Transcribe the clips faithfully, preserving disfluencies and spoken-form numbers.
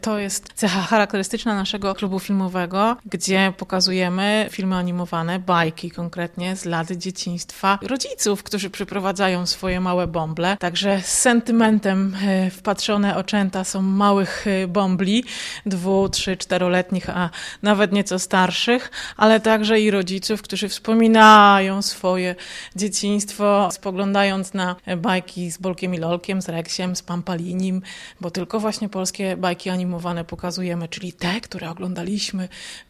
To jest cecha charakterystyczna naszego klubu filmowego, gdzie pokazujemy filmy animowane, bajki konkretnie z lat dzieciństwa rodziców, którzy przyprowadzają swoje małe bąble. Także z sentymentem wpatrzone oczęta są małych bąbli, dwu, trzy, czteroletnich, a nawet nieco starszych, ale także i rodziców, którzy wspominają swoje dzieciństwo, spoglądając na bajki z Bolkiem i Lolkiem, z Reksiem, z Pampalinim, bo tylko właśnie polskie bajki animowane pokazujemy, czyli te, które oglądaliśmy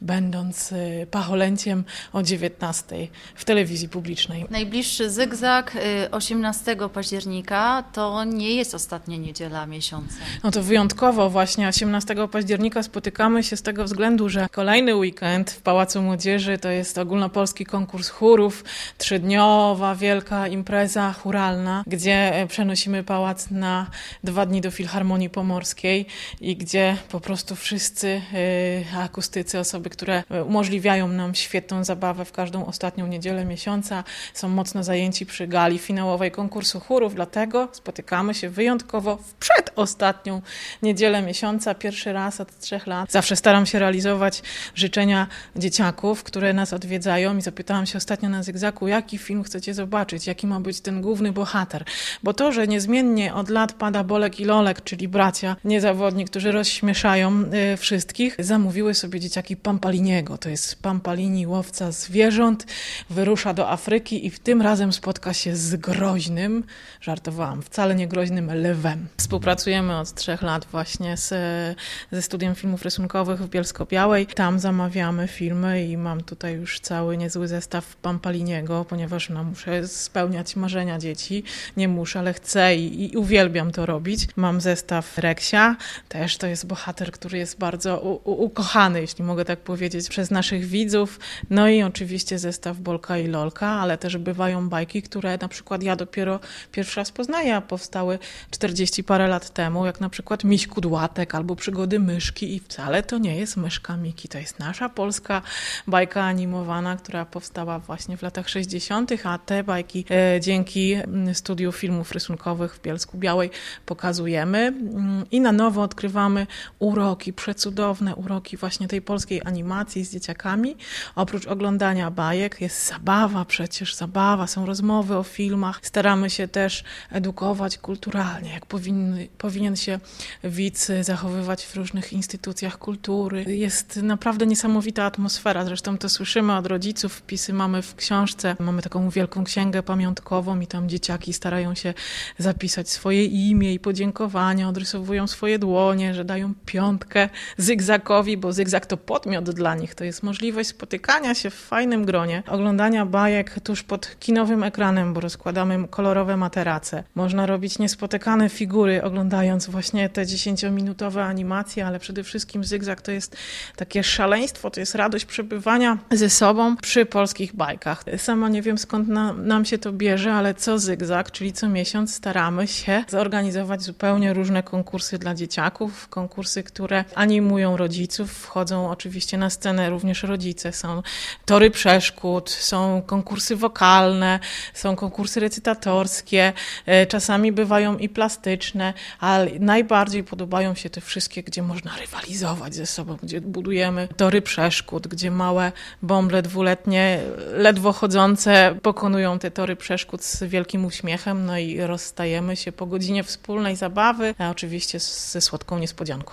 będąc pacholęciem o dziewiętnastej w telewizji publicznej. Najbliższy zygzak osiemnastego października to nie jest ostatnia niedziela miesiąca. No to wyjątkowo właśnie osiemnastego października spotykamy się z tego względu, że kolejny weekend w Pałacu Młodzieży to jest ogólnopolski konkurs chórów, trzydniowa wielka impreza chóralna, gdzie przenosimy pałac na dwa dni do Filharmonii Pomorskiej i gdzie po prostu wszyscy y, akustycy, osoby, które umożliwiają nam świetną zabawę w każdą ostatnią niedzielę miesiąca, są mocno zajęci przy gali finałowej konkursu chórów, dlatego spotykamy się wyjątkowo w przedostatnią niedzielę miesiąca, pierwszy raz od trzech lat. Zawsze staram się realizować życzenia dzieciaków, które nas odwiedzają i zapytałam się ostatnio na Zygzaku, jaki film chcecie zobaczyć, jaki ma być ten główny bohater, bo to, że niezmiennie od lat pada Bolek i Lolek, czyli bracia niezawodni, którzy rozśmieszają y, wszystkich, zamówiły sobie dzieciaki Pampaliniego. To jest Pampalini, łowca zwierząt, wyrusza do Afryki i w tym razem spotka się z groźnym, żartowałam, wcale nie groźnym lwem. Współpracujemy od trzech lat właśnie z, ze Studiem Filmów Rysunkowych w Bielsko-Białej. Tam zamawiamy filmy i mam tutaj już cały niezły zestaw Pampaliniego, ponieważ no, muszę spełniać marzenia dzieci. Nie muszę, ale chcę i, i uwielbiam to robić. Mam zestaw Reksia, też to jest bohater, który jest bardzo u, u, ukochany, jeśli mogę tak powiedzieć, przez naszych widzów. No i oczywiście zestaw Bolka i Lolka, ale też bywają bajki, które na przykład ja dopiero pierwszy raz poznaję, a powstały czterdzieści parę lat temu, jak na przykład Miś Kudłatek albo Przygody Myszki i wcale to nie jest Myszka Miki, to jest nasza polska bajka animowana, która powstała właśnie w latach sześćdziesiątych, a te bajki e, dzięki Studiu Filmów Rysunkowych w Bielsku-Białej pokazujemy i na nowo odkrywamy uroki, przecudowne uroki właśnie tej polskiej animacji z dzieciakami. Oprócz oglądania bajek jest zabawa, przecież zabawa, są rozmowy o filmach. Staramy się też edukować kulturalnie, jak powinny, powinien się widz zachowywać w różnych instytucjach kultury. Jest naprawdę niesamowita atmosfera, zresztą to słyszymy od rodziców, wpisy mamy w książce, mamy taką wielką księgę pamiątkową i tam dzieciaki starają się zapisać swoje imię i podziękowania, odrysowują swoje dłonie, że dają piątkę Zygzakowi, bo Zygzak to podmiot dla nich, to jest możliwość spotykania się w fajnym gronie, oglądania bajek tuż pod kinowym ekranem, bo rozkładamy kolorowe materace. Można robić niespotykane figury, oglądając właśnie te dziesięciominutowe animacje, ale przede wszystkim Zygzak to jest takie szaleństwo, to jest radość przebywania ze sobą przy polskich bajkach. Sama nie wiem, skąd na, nam się to bierze, ale co Zygzak, czyli co miesiąc staramy się zorganizować zupełnie różne konkursy dla dzieciaków, konkursy, które animują rodziców, wchodzą oczywiście na scenę również rodzice, są tory przeszkód, są konkursy wokalne, są konkursy recytatorskie, czasami bywają i plastyczne, ale najbardziej podobają się te wszystkie, gdzie można rywalizować ze sobą, gdzie budujemy tory przeszkód, gdzie małe bąble dwuletnie, ledwo chodzące, pokonują te tory przeszkód z wielkim uśmiechem, no i rozstajemy się po godzinie wspólnej zabawy, a oczywiście ze słodką niespodzianką.